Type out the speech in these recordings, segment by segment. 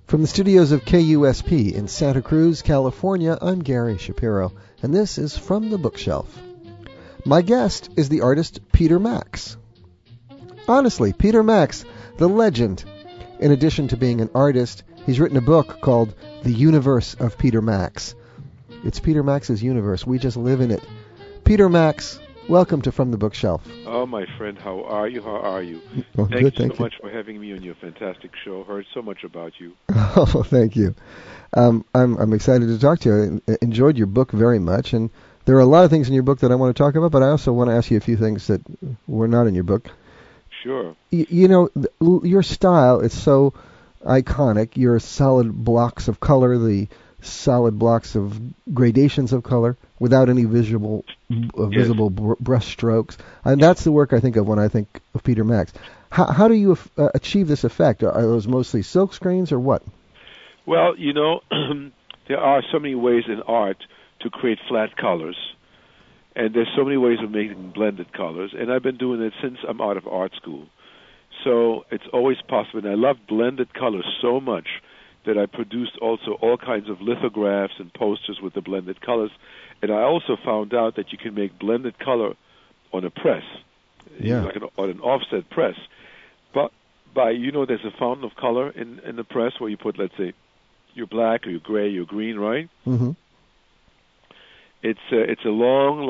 From the studios of KUSP in Santa Cruz, California, I'm Gary Shapiro, and this is From the Bookshelf. My guest is the artist Peter Max. Honestly, Peter Max, the legend. In addition to being an artist, he's written a book called The Universe of Peter Max. It's Peter Max's universe. We just live in it. Peter Max, welcome to From the Bookshelf. Oh, my friend, how are you? Oh, Thank you so you. much for having me on your fantastic show. Heard so much about you. Oh, thank you. I'm excited to talk to you. I enjoyed your book very much, and there are a lot of things in your book that I want to talk about, but I also want to ask you a few things that were not in your book. Sure. You know, your style is so iconic. Your solid blocks of color, the solid blocks of gradations of color without any visible brush strokes. And that's the work I think of when I think of Peter Max. How do you achieve this effect? Are those mostly silk screens or what? Well, you know, there are so many ways in art to create flat colors, and there's so many ways of making blended colors, and I've been doing it since I'm out of art school. So it's always possible, and I love blended colors so much that I produced also all kinds of lithographs and posters with the blended colors. And I also found out that you can make blended color on a press, like on an offset press. But there's a fountain of color in the press where you put, let's say, your black or your gray, your green, right? Mm-hmm. It's a long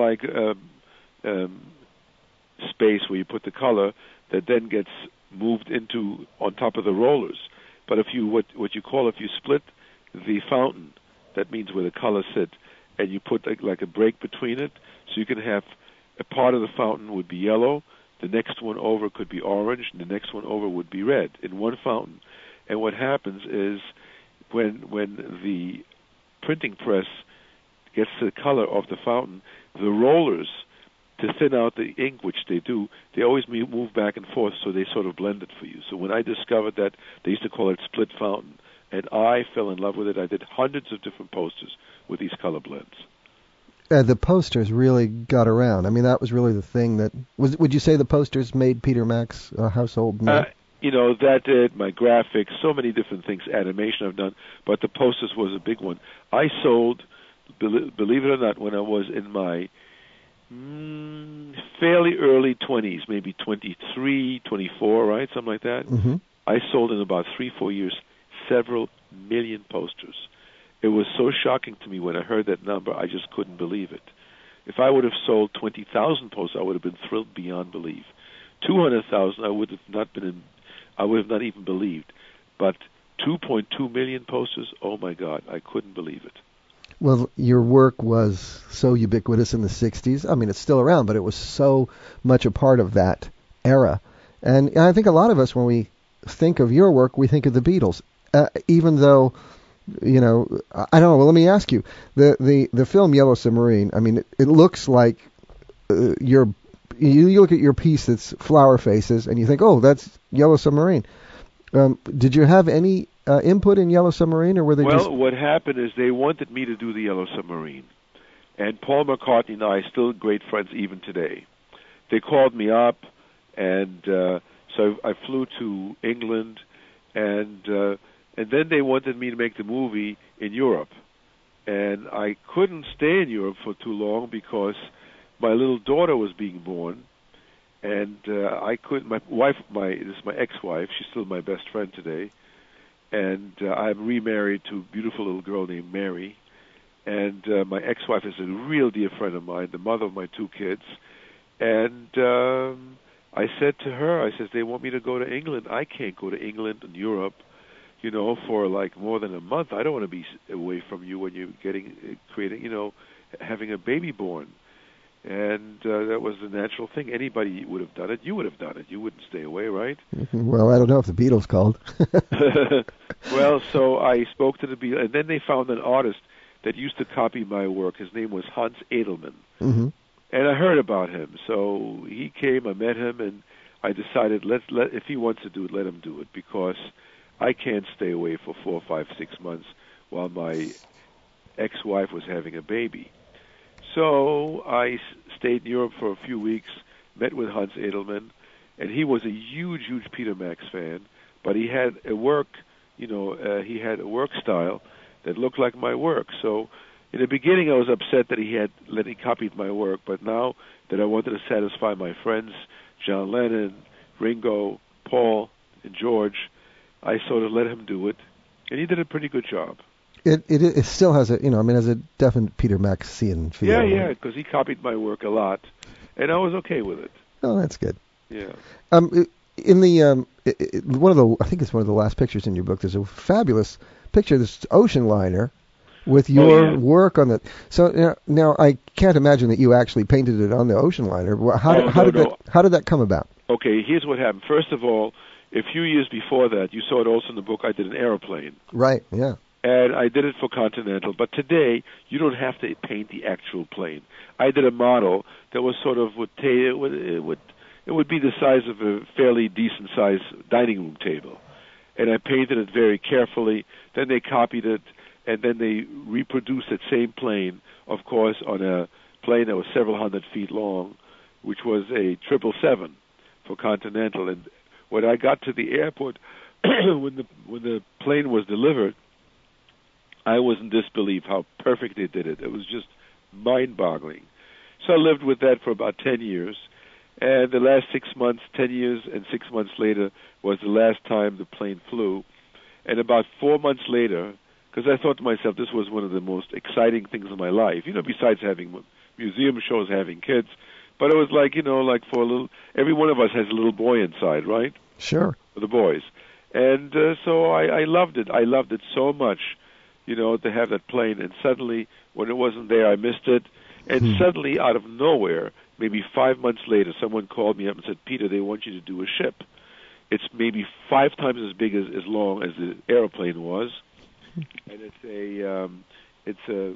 space where you put the color that then gets moved into on top of the rollers. But if you if you split the fountain, that means where the colors sit, and you put like a break between it, so you can have a part of the fountain would be yellow, the next one over could be orange, and the next one over would be red in one fountain. And what happens is when the printing press gets the color of the fountain, the rollers, to thin out the ink, which they do, they always move back and forth, so they sort of blend it for you. So when I discovered that, they used to call it split fountain, and I fell in love with it. I did hundreds of different posters with these color blends. The posters really got around. I mean, that was really the thing that was. Would you say the posters made Peter Max a household name? That did, my graphics, so many different things, animation I've done, but the posters was a big one. I sold, believe it or not, when I was in my fairly early 20s, maybe 23, 24, right, something like that. Mm-hmm. I sold in about 3-4 years several million posters. It was so shocking to me when I heard that number, I just couldn't believe it. If I would have sold 20,000 posters, I would have been thrilled beyond belief. 200,000, I would have not even believed. But 2.2 million posters, oh my God, I couldn't believe it. Well, your work was so ubiquitous in the 60s. I mean, it's still around, but it was so much a part of that era. And I think a lot of us, when we think of your work, we think of the Beatles. Even though, I don't know. Well, let me ask you. The film Yellow Submarine, I mean, it looks like you look at your piece that's Flower Faces, and you think, oh, that's Yellow Submarine. Did you have any input in Yellow Submarine, or were they just... Well, what happened is they wanted me to do the Yellow Submarine. And Paul McCartney and I are still great friends even today. They called me up, and so I flew to England, and then they wanted me to make the movie in Europe. And I couldn't stay in Europe for too long because my little daughter was being born, and I couldn't... This is my ex-wife, she's still my best friend today, and I'm remarried to a beautiful little girl named Mary. And my ex-wife is a real dear friend of mine, the mother of my 2 kids. And I said to her, they want me to go to England. I can't go to England and Europe, for like more than a month. I don't want to be away from you when you're having a baby born. And that was the natural thing. Anybody would have done it. You would have done it. You wouldn't stay away, right? Well, I don't know if the Beatles called. Well, so I spoke to the Beatles, and then they found an artist that used to copy my work. His name was Hans Edelman. Mm-hmm. And I heard about him. So he came, I met him, and I decided, if he wants to do it, let him do it, because I can't stay away for 4, 5, 6 months while my ex-wife was having a baby. So I stayed in Europe for a few weeks, met with Hans Edelman, and he was a huge, huge Peter Max fan, but he had a work he had a work style that looked like my work. So in the beginning, I was upset that he copied my work, but now that I wanted to satisfy my friends, John Lennon, Ringo, Paul, and George, I sort of let him do it, and he did a pretty good job. It still has has a definite Peter Maxian feel. Yeah, because he copied my work a lot, and I was okay with it. Oh, that's good. Yeah. In the I think it's one of the last pictures in your book. There's a fabulous picture of this ocean liner with your work on it. So now I can't imagine that you actually painted it on the ocean liner. How did that come about? Okay, here's what happened. First of all, a few years before that, you saw it also in the book, I did an airplane. Right, yeah. And I did it for Continental. But today, you don't have to paint the actual plane. I did a model that was sort of, it would be the size of a fairly decent-sized dining room table. And I painted it very carefully. Then they copied it, and then they reproduced that same plane, of course, on a plane that was several hundred feet long, which was a 777 for Continental. And when I got to the airport, when the plane was delivered, I was in disbelief how perfect they did it. It was just mind-boggling. So I lived with that for about 10 years. And the last 6 months, 10 years and 6 months later, was the last time the plane flew. And about 4 months later, because I thought to myself, this was one of the most exciting things in my life, besides having museum shows, having kids. But it was like for a little, every one of us has a little boy inside, right? Sure. For the boys. And so I loved it. I loved it so much, to have that plane. And suddenly, when it wasn't there, I missed it. And suddenly, out of nowhere, maybe 5 months later, someone called me up and said, Peter, they want you to do a ship. It's maybe 5 times as big as long as the airplane was. And it's a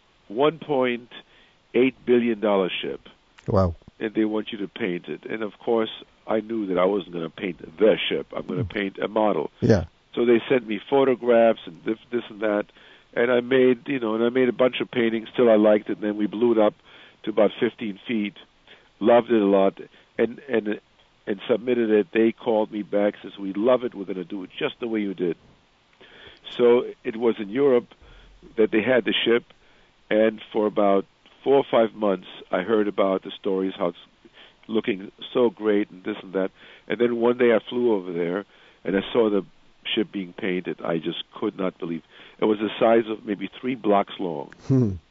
$1.8 billion ship. Wow. And they want you to paint it. And, of course, I knew that I wasn't going to paint the ship. I'm going to paint a model. Yeah. So they sent me photographs and this and that. And I made a bunch of paintings till I liked it. And then we blew it up to about 15 feet. Loved it a lot. And submitted it. They called me back, says, we love it. We're going to do it just the way you did. So it was in Europe that they had the ship. And for about 4 or 5 months, I heard about the stories, how it's looking so great and this and that. And then one day I flew over there, and I saw the ship being painted. I just could not believe. It was the size of maybe 3 blocks long. And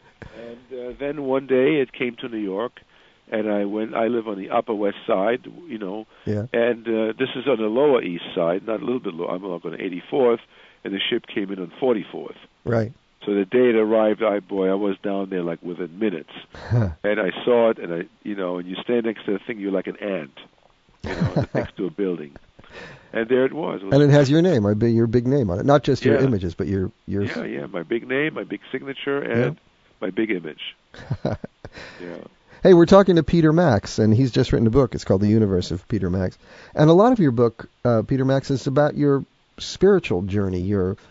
then one day it came to New York, and I live on the Upper West Side, Yeah. And this is on the Lower East Side, not a little bit low. I'm on 84th, and the ship came in on 44th. Right. So the day it arrived, I was down there like within minutes, and I saw it, and and you stand next to the thing, you're like an ant, next to a building, and there it was. And it has your name, your big name on it, not just your images, but your. Yeah, my big name, my big signature, and my big image. Yeah. Hey, we're talking to Peter Max, and he's just written a book. It's called The Universe of Peter Max, and a lot of your book, Peter Max, is about your spiritual journey.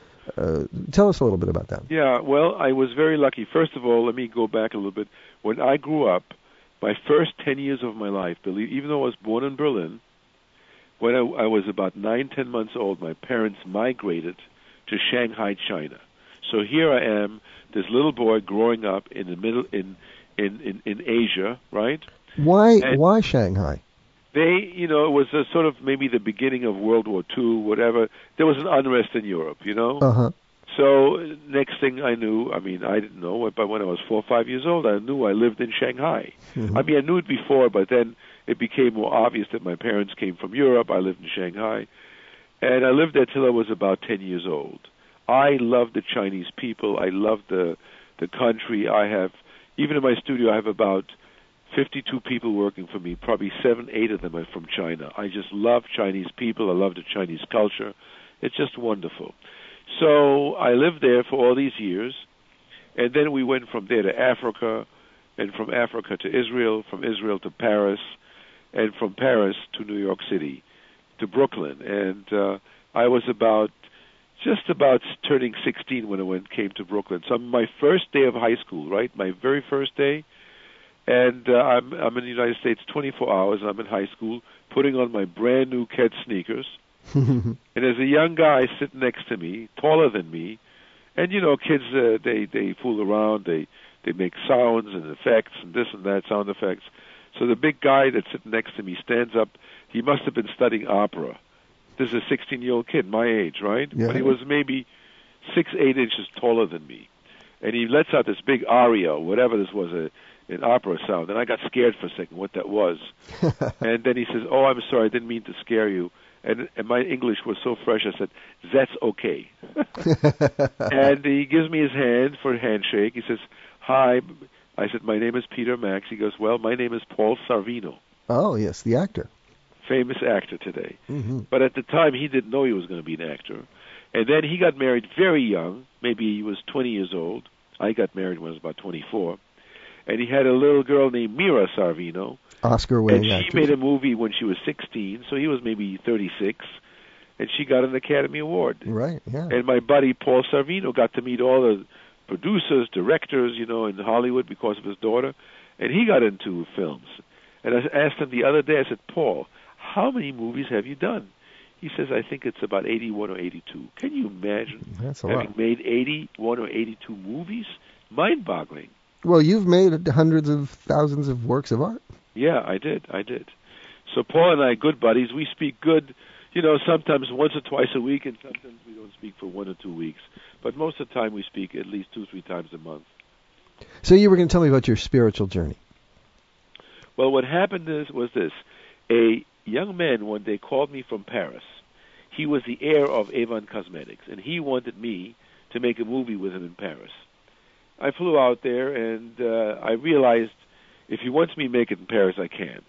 Tell us a little bit about that. Yeah, well, I was very lucky. First of all, let me go back a little bit. When I grew up, my first 10 years of my life, even though I was born in Berlin, when I was about 9-10 months old, my parents migrated to Shanghai, China. So here I am, this little boy growing up in the middle in Asia, right? Why Shanghai? It was a sort of maybe the beginning of World War II, whatever. There was an unrest in Europe, Uh-huh. So next thing I knew, I didn't know, but when I was 4 or 5 years old, I knew I lived in Shanghai. Mm-hmm. I knew it before, but then it became more obvious that my parents came from Europe. I lived in Shanghai. And I lived there till I was about 10 years old. I loved the Chinese people. I loved the country. Even in my studio, I have about 52 people working for me. Probably 7-8 of them are from China. I just love Chinese people. I love the Chinese culture. It's just wonderful. So I lived there for all these years, and then we went from there to Africa, and from Africa to Israel, from Israel to Paris, and from Paris to New York City, to Brooklyn. And I was just about turning 16 when I came to Brooklyn. So my first day of high school, right, my very first day, and I'm in the United States 24 hours, and I'm in high school, putting on my brand new Keds sneakers, And there's a young guy sitting next to me, taller than me, and kids they fool around, they make sounds and effects and this and that, sound effects. So the big guy that's sitting next to me stands up. He must have been studying opera. This is a 16-year-old kid, my age, right? Yeah. But he was maybe 6-8 inches taller than me. And he lets out this big aria, whatever this was, an opera sound. And I got scared for a second what that was. And then he says, "Oh, I'm sorry, I didn't mean to scare you." And my English was so fresh, I said, "That's okay." And he gives me his hand for a handshake. He says, "Hi." I said, "My name is Peter Max." He goes, "Well, my name is Paul Sorvino." Oh, yes, the actor. Famous actor today. Mm-hmm. But at the time, he didn't know he was going to be an actor. And then he got married very young. Maybe he was 20 years old. I got married when I was about 24. And he had a little girl named Mira Sorvino. Oscar-winning actress. And she made a movie when she was 16, so he was maybe 36. And she got an Academy Award. Right, yeah. And my buddy Paul Sorvino got to meet all the producers, directors, in Hollywood because of his daughter. And he got into films. And I asked him the other day, I said, "Paul, how many movies have you done?" He says, "I think it's about 81 or 82. Can you imagine having made 81 or 82 movies? Mind-boggling. Well, you've made hundreds of thousands of works of art. Yeah, I did. So Paul and I, good buddies, we speak good, sometimes once or twice a week, and sometimes we don't speak for 1 or 2 weeks. But most of the time we speak at least 2-3 times a month. So you were going to tell me about your spiritual journey. Well, what happened was this. A young man one day called me from Paris. He was the heir of Avon Cosmetics, and he wanted me to make a movie with him in Paris. I flew out there, and I realized if he wants me to make it in Paris, I can't.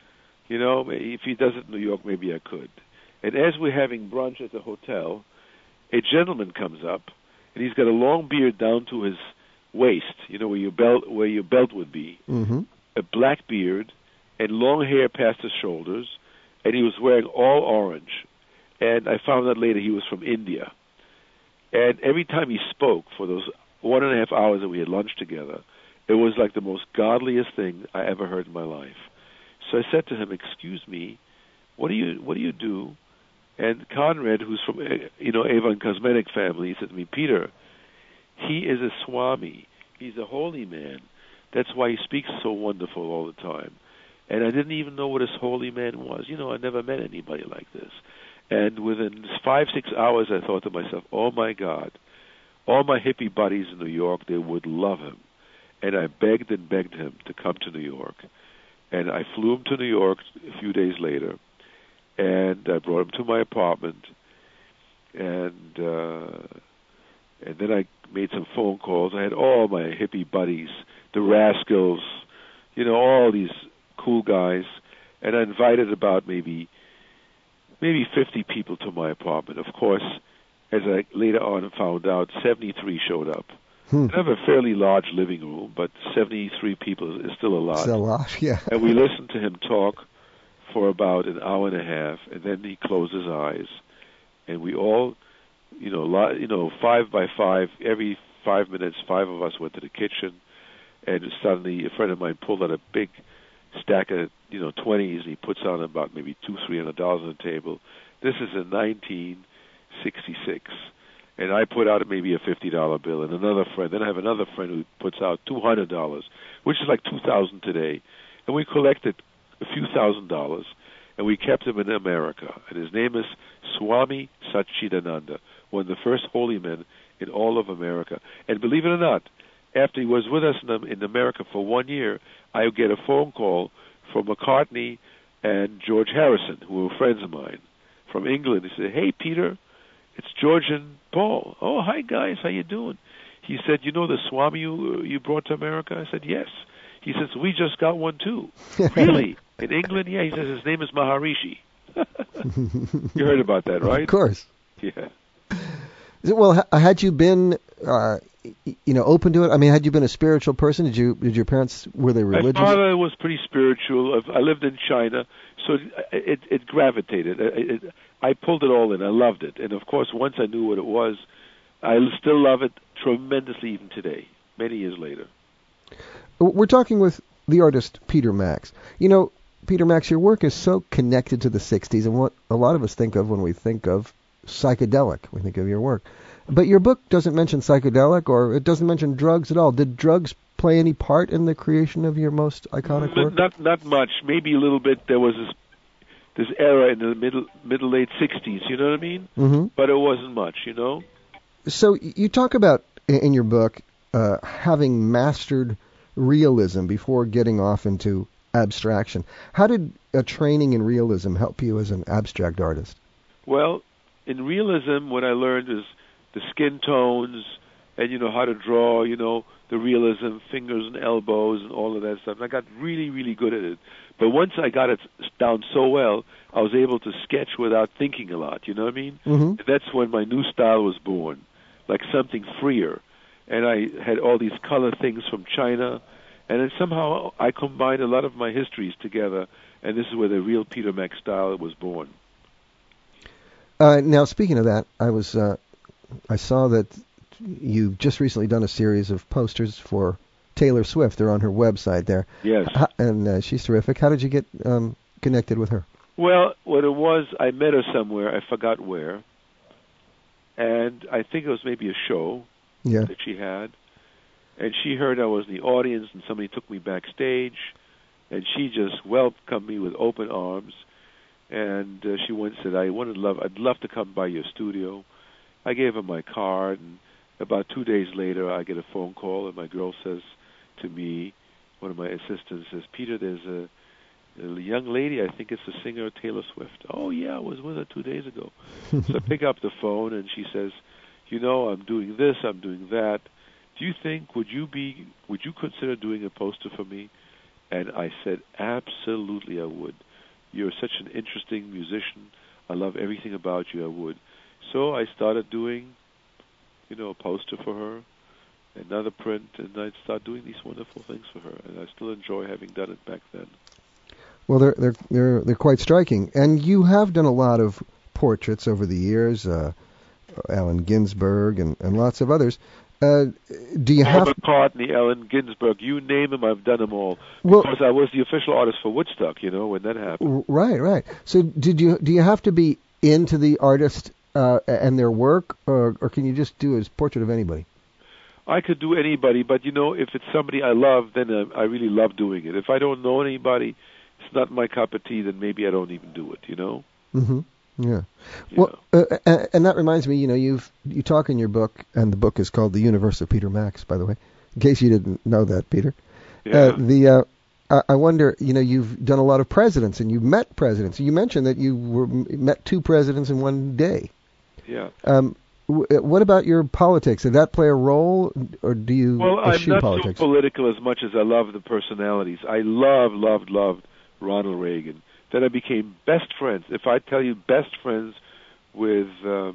If he does it in New York, maybe I could. And as we're having brunch at the hotel, a gentleman comes up, and he's got a long beard down to his waist, where your belt would be, mm-hmm. a black beard, and long hair past his shoulders, and he was wearing all orange. And I found out later he was from India. And every time he spoke for those 1.5 hours that we had lunch together, it was like the most godliest thing I ever heard in my life. So I said to him, "Excuse me, what do you do?" And Conrad, who's from Avon Cosmetic family, he said to me, "Peter, he is a Swami. He's a holy man. That's why he speaks so wonderful all the time." And I didn't even know what a holy man was. I never met anybody like this. And within 5-6 hours, I thought to myself, "Oh my God, all my hippie buddies in New York, they would love him." And I begged and begged him to come to New York. And I flew him to New York a few days later, and I brought him to my apartment, and then I made some phone calls. I had all my hippie buddies, the Rascals, all these cool guys, and I invited about maybe 50 people to my apartment. Of course, as I later on found out, 73 showed up. I have a fairly large living room, but 73 people is still a lot. It's a lot, yeah. And we listened to him talk for about an hour and a half, and then he closed his eyes, and we all, 5 by 5, every 5 minutes, 5 of us went to the kitchen, and suddenly a friend of mine pulled out a big stack of 20s, and he puts on about maybe $200-300 on the table. This is in 1966. And I put out maybe a $50 bill, and another friend. Then I have another friend who puts out $200, which is like $2,000 today. And we collected a few $1,000s, and we kept him in America. And his name is Swami Satchidananda, one of the first holy men in all of America. And believe it or not, after he was with us in America for 1 year, I would get a phone call from McCartney and George Harrison, who were friends of mine from England. He said, "Hey, Peter, it's George and Paul." "Oh, hi, guys. How you doing?" He said, "The Swami you brought to America?" I said, "Yes." He says, "We just got one, too." "Really? In England?" "Yeah." He says, "His name is Maharishi." You heard about that, right? Of course. Yeah. Well, had you been, open to it? I mean, had you been a spiritual person? Did your parents, were they religious? My father was pretty spiritual. I lived in China, so it gravitated. I pulled it all in. I loved it. And, of course, once I knew what it was, I still love it tremendously even today, many years later. We're talking with the artist Peter Max. Peter Max, your work is so connected to the 60s and what a lot of us think of when we think of psychedelic. We think of your work. But your book doesn't mention psychedelic, or it doesn't mention drugs at all. Did drugs play any part in the creation of your most iconic work? Not much. Maybe a little bit. There was this era in the middle late 60s, you know what I mean? Mm-hmm. But it wasn't much, you know? So you talk about, in your book, having mastered realism before getting off into abstraction. How did a training in realism help you as an abstract artist? Well, in realism, what I learned is the skin tones and, you know, how to draw, you know, the realism, fingers and elbows and all of that stuff. And I got really, really good at it. But once I got it down so well, I was able to sketch without thinking a lot, you know what I mean? Mm-hmm. And that's when my new style was born, like something freer. And I had all these color things from China, and then somehow I combined a lot of my histories together, and this is where the real Peter Max style was born. Now, speaking of that, I saw that you've just recently done a series of posters for Taylor Swift. They're on her website there. Yes. And she's terrific. How did you get connected with her? Well, what it was, I met her somewhere. I forgot where. And I think it was maybe a show that she had. And she heard I was in the audience, and somebody took me backstage. And she just welcomed me with open arms. And she went and said, I'd love to come by your studio. I gave her my card, and about 2 days later, I get a phone call, and my girl says to me, one of my assistants says, Peter, there's a young lady, I think it's the singer Taylor Swift. Oh, yeah, I was with her 2 days ago. So I pick up the phone, and she says, you know, I'm doing this, I'm doing that. Do you think, would you consider doing a poster for me? And I said, absolutely I would. You're such an interesting musician. I love everything about you, I would. So I started doing, you know, a poster for her, another print, and I'd start doing these wonderful things for her. And I still enjoy having done it back then. Well, they're quite striking. And you have done a lot of portraits over the years, Allen Ginsberg and lots of others. Do you Paul have McCartney, Allen Ginsberg, you name them, I've done them all. Because I was the official artist for Woodstock, you know, when that happened. Right. So do you have to be into the artist and their work, or can you just do a portrait of anybody? I could do anybody, but, you know, if it's somebody I love, then I really love doing it. If I don't know anybody, it's not my cup of tea, then maybe I don't even do it, you know? Mm-hmm. Yeah. Well, and that reminds me, you know, you talk in your book, and the book is called The Universe of Peter Max, by the way, in case you didn't know that, Peter. Yeah. I wonder, you know, you've done a lot of presidents, and you've met presidents. You mentioned that you met two presidents in one day. Yeah. What about your politics? Did that play a role, or do you eschew I'm not politics? so political as much as I love the personalities. I loved Ronald Reagan. Then I became best friends. If I tell you best friends with Bill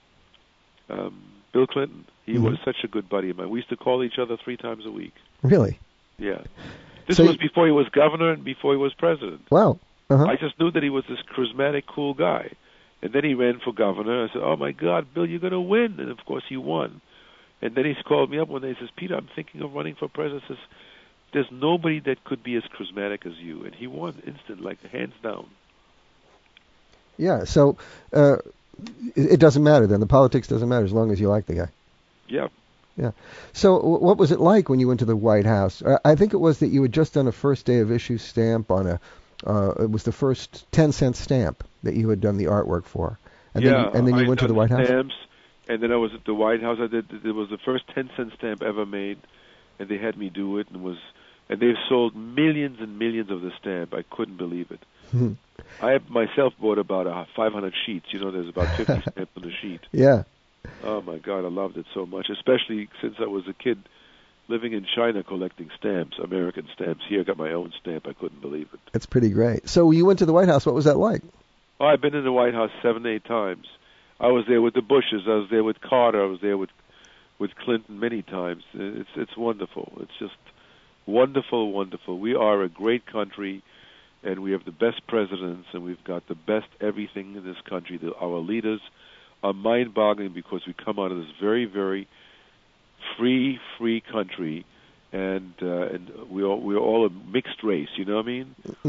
Clinton, he was such a good buddy of mine. We used to call each other 3 times a week. Really? Yeah. This was before he was governor and before he was president. Wow. Uh-huh. I just knew that he was this charismatic, cool guy. And then he ran for governor. I said, oh, my God, Bill, you're going to win. And, of course, he won. And then he called me up one day and says, Peter, I'm thinking of running for president. Says, there's nobody that could be as charismatic as you. And he won instant, like hands down. Yeah, so it doesn't matter then. The politics doesn't matter as long as you like the guy. Yeah. Yeah. So what was it like when you went to the White House? I think it was that you had just done a first day of issue stamp on it was the first 10-cent stamp that you had done the artwork for. And then you went to the White House? Stamps, and then I was at the White House. It was the first 10-cent stamp ever made, and they had me do it, and they've sold millions and millions of the stamp. I couldn't believe it. I have myself bought about 500 sheets. You know, there's about 50 stamps on a sheet. Yeah. Oh, my God, I loved it so much, especially since I was a kid living in China collecting stamps, American stamps. Here I got my own stamp. I couldn't believe it. That's pretty great. So you went to the White House. What was that like? Oh, I've been in the White House 7, 8 times. I was there with the Bushes. I was there with Carter. I was there with Clinton many times. It's wonderful. It's just wonderful, wonderful. We are a great country, and we have the best presidents, and we've got the best everything in this country. Our leaders are mind-boggling because we come out of this very, very free country, and we're all a mixed race. You know what I mean? Mm-hmm.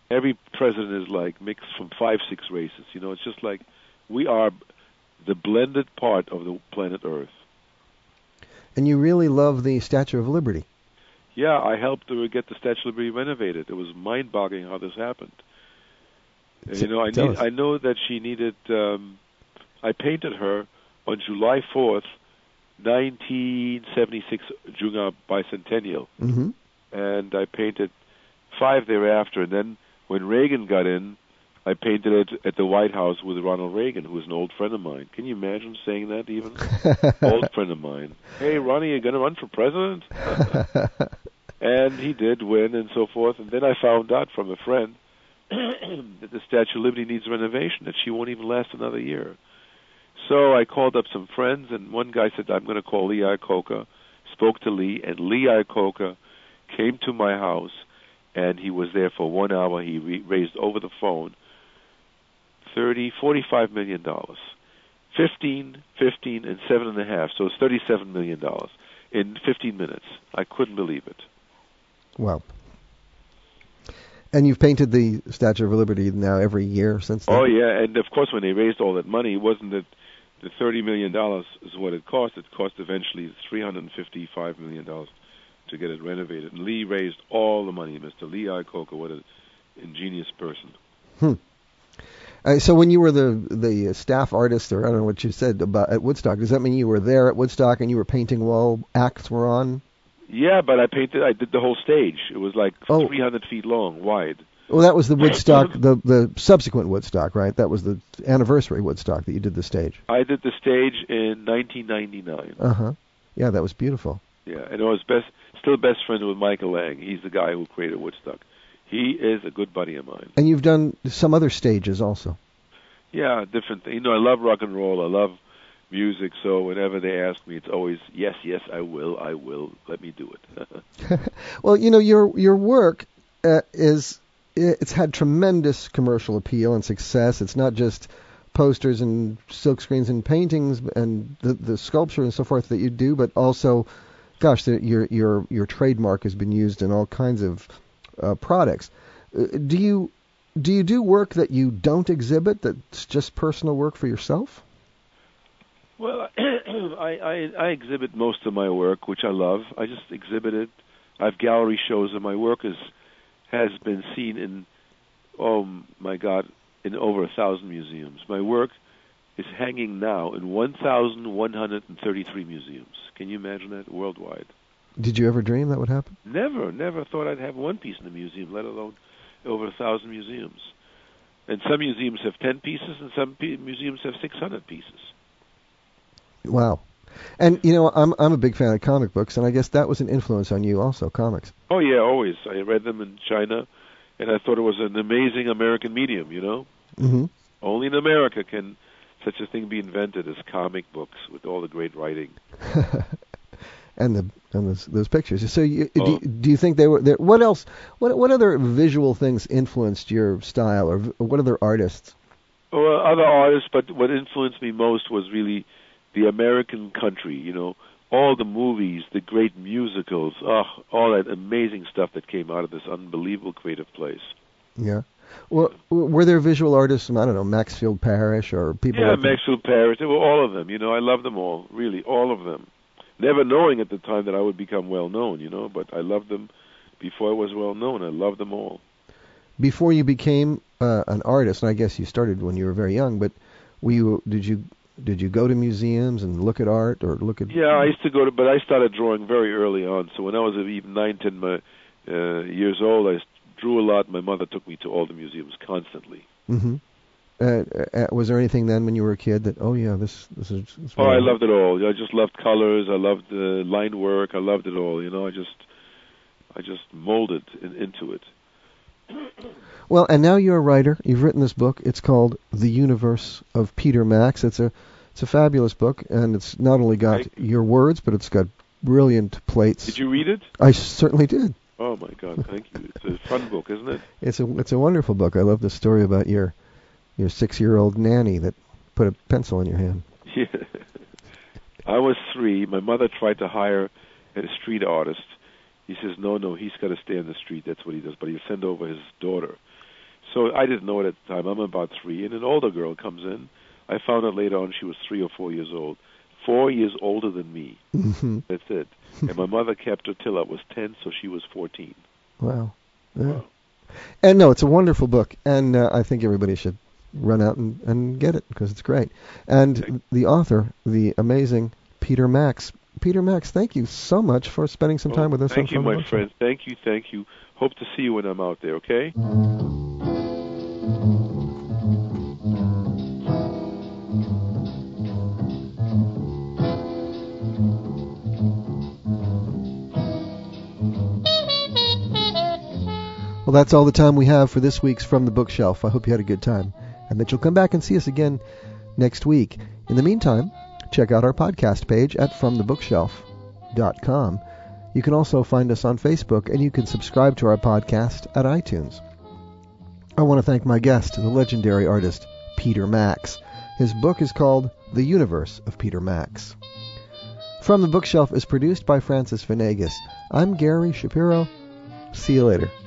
every president is like mixed from 5-6 races. You know, it's just like we are the blended part of the planet Earth. And you really love the Statue of Liberty. Yeah, I helped her get the Statue of Liberty renovated. It was mind-boggling how this happened. And, you know, I know that she needed. I painted her on July 4th, 1976, during our bicentennial, and I painted 5 thereafter. And then when Reagan got in, I painted it at the White House with Ronald Reagan, who was an old friend of mine. Can you imagine saying that even? Old friend of mine. Hey, Ronnie, you going to run for president? And he did win and so forth. And then I found out from a friend that the Statue of Liberty needs renovation, that she won't even last another year. So I called up some friends, and one guy said, I'm going to call Lee Iacocca, spoke to Lee, and Lee Iacocca came to my house, and he was there for 1 hour. He raised over the phone $45 million. 15, and 7.5, so it's $37 million in 15 minutes. I couldn't believe it. Wow. And you've painted the Statue of Liberty now every year since then? Oh, yeah, and of course when they raised all that money, it wasn't that the $30 million is what it cost. It cost eventually $355 million to get it renovated. And Lee raised all the money, Mr. Lee Iacocca. What an ingenious person. So when you were the staff artist, or I don't know what you said about at Woodstock, does that mean you were there at Woodstock and you were painting while acts were on? Yeah, but I did the whole stage. It was like 300 feet long, wide. Well, that was the Woodstock, the subsequent Woodstock, right? That was the anniversary Woodstock that you did the stage. I did the stage in 1999. Yeah, that was beautiful. Yeah, and I was still best friends with Michael Lang. He's the guy who created Woodstock. He is a good buddy of mine. And you've done some other stages also. Yeah, different things. You know, I love rock and roll. I love music, so whenever they ask me, it's always, yes, I will, let me do it. Well, you know, your work it's had tremendous commercial appeal and success. It's not just posters and silk screens and paintings and the sculpture and so forth that you do, but also, gosh, your trademark has been used in all kinds of products. Do you do work that you don't exhibit, that's just personal work for yourself? Well, I exhibit most of my work, which I love. I just exhibit it. I have gallery shows, and my work has been seen in, oh my God, in over 1,000 museums. My work is hanging now in 1,133 museums. Can you imagine that, worldwide? Did you ever dream that would happen? Never thought I'd have one piece in a museum, let alone over 1,000 museums. And some museums have 10 pieces, and some museums have 600 pieces. Wow. And, you know, I'm a big fan of comic books, and I guess that was an influence on you also, comics. Oh, yeah, always. I read them in China, and I thought it was an amazing American medium, you know? Mm-hmm. Only in America can such a thing be invented as comic books with all the great writing. and those pictures. So do you think they were there? What else? What other visual things influenced your style, or what other artists? Well, other artists, but what influenced me most was really the American country, you know, all the movies, the great musicals, all that amazing stuff that came out of this unbelievable creative place. Yeah. Well, were there visual artists, I don't know, Maxfield Parrish or people like that? Yeah, Maxfield Parrish. They were all of them, you know. I love them all, really, all of them. Never knowing at the time that I would become well-known, you know, but I loved them before I was well-known. I loved them all. Before you became an artist, and I guess you started when you were very young, but did you go to museums and look at art or look at... Yeah, I used to go to, but I started drawing very early on. So when I was even 9, 10 years old, I drew a lot. My mother took me to all the museums constantly. Mm-hmm. Was there anything then when you were a kid that, this is... Oh, I loved it all. I just loved colors. I loved line work. I loved it all. You know, I just molded into it. Well, and now you're a writer. You've written this book. It's called The Universe of Peter Max. It's a fabulous book, and it's not only got your words, but it's got brilliant plates. Did you read it? I certainly did. Oh my God, thank you. It's a fun book, isn't it? It's a wonderful book. I love the story about your 6-year-old nanny that put a pencil in your hand. Yeah. I was 3. My mother tried to hire a street artist. He says, no, he's got to stay on the street. That's what he does. But he'll send over his daughter. So I didn't know it at the time. I'm about 3, and an older girl comes in. I found out later on she was 3 or 4 years old. 4 years older than me. Mm-hmm. That's it. And my mother kept her till I was 10, so she was 14. Wow. Yeah. Wow. And no, it's a wonderful book, and I think everybody should run out and get it because it's great. And the author, the amazing Peter Max. Peter Max, thank you so much for spending some time with us. Thank you, my friend. Thank you. Hope to see you when I'm out there, okay? Well, that's all the time we have for this week's From the Bookshelf. I hope you had a good time, and that you'll come back and see us again next week. In the meantime, check out our podcast page at FromTheBookshelf.com. You can also find us on Facebook, and you can subscribe to our podcast at iTunes. I want to thank my guest, the legendary artist Peter Max. His book is called The Universe of Peter Max. From the Bookshelf is produced by Francis Venegas. I'm Gary Shapiro. See you later.